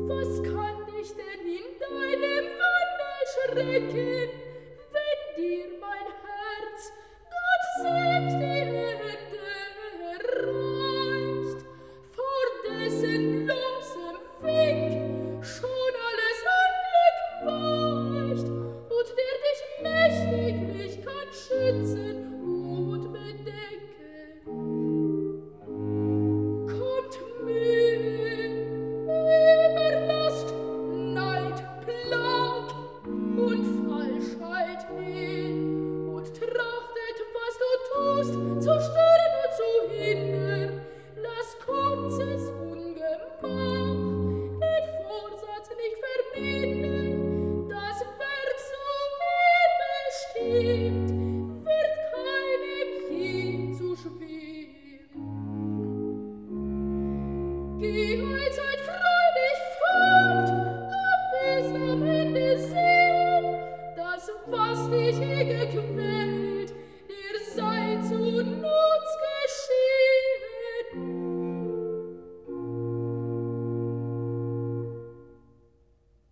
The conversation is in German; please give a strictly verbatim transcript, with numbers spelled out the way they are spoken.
Was kann dich denn in deinem Wandel schrecken, wenn dir mein Herz Gott selbst die Hände reicht, vor dessen bloßem Wink schon alles Anblick weicht und der dich mächtiglich kann schützen und bedecken? Kommt Mühe, Überlast, Neid, Plag und Falschheit her und trachtet, was du tust, zu stören und zu hindern. Lass kurzes Ungemach den Vorsatz nicht vermindern. Das Werk, so er bestimmt, wird keinem je zu schwer. Geh allzeit freudig fort, auf wirksam Ende sehen, das, was dich je gequält,